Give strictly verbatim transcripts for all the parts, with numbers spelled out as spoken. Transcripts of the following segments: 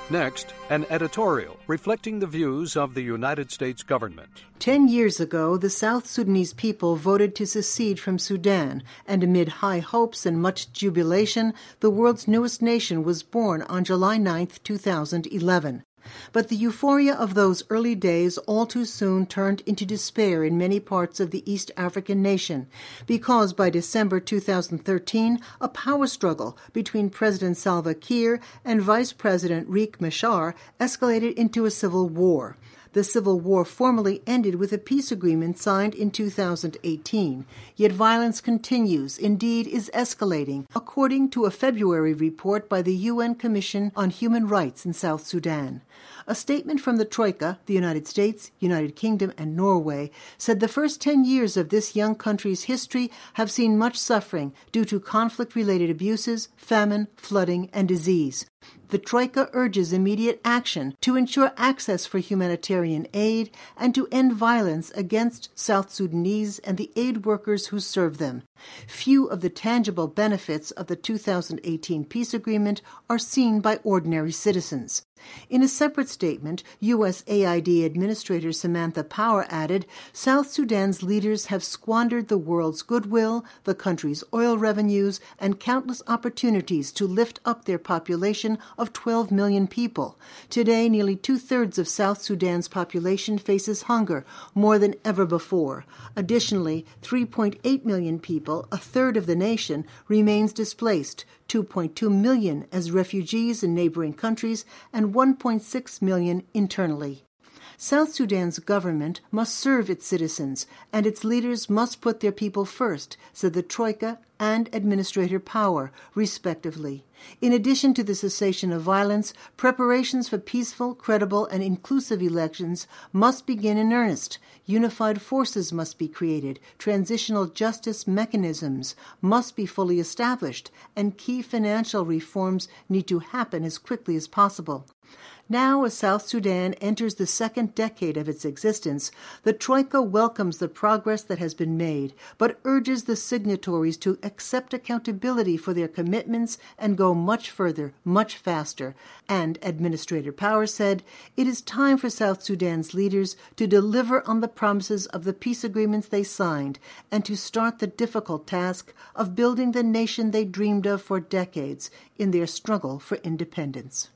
Next, an editorial reflecting the views of the United States government. Ten years ago, the South Sudanese people voted to secede from Sudan, and amid high hopes and much jubilation, the world's newest nation was born on July ninth, two thousand eleven. But the euphoria of those early days all too soon turned into despair in many parts of the East African nation, because by December two thousand thirteen, a power struggle between President Salva Kiir and Vice President Riek Machar escalated into a civil war. The civil war formally ended with a peace agreement signed in two thousand eighteen, yet violence continues, indeed is escalating, according to a February report by the U N Commission on Human Rights in South Sudan. A statement from the Troika, the United States, United Kingdom, and Norway, said the first ten years of this young country's history have seen much suffering due to conflict-related abuses, famine, flooding, and disease. The Troika urges immediate action to ensure access for humanitarian aid and to end violence against South Sudanese and the aid workers who serve them. Few of the tangible benefits of the two thousand eighteen peace agreement are seen by ordinary citizens. In a separate statement, U S A I D Administrator Samantha Power added, South Sudan's leaders have squandered the world's goodwill, the country's oil revenues, and countless opportunities to lift up their population of twelve million people. Today, nearly two-thirds of South Sudan's population faces hunger, more than ever before. Additionally, three point eight million people, a third of the nation, remains displaced, two point two million as refugees in neighboring countries, and one point six million internally. South Sudan's government must serve its citizens, and its leaders must put their people first, said the Troika and Administrator Power, respectively. In addition to the cessation of violence, preparations for peaceful, credible, and inclusive elections must begin in earnest. Unified forces must be created, transitional justice mechanisms must be fully established, and key financial reforms need to happen as quickly as possible. Now, as South Sudan enters the second decade of its existence, the Troika welcomes the progress that has been made, but urges the signatories to accept accountability for their commitments and go much further, much faster. And, Administrator Power said, it is time for South Sudan's leaders to deliver on the promises of the peace agreements they signed and to start the difficult task of building the nation they dreamed of for decades in their struggle for independence.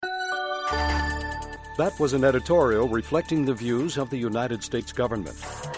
That was an editorial reflecting the views of the United States government.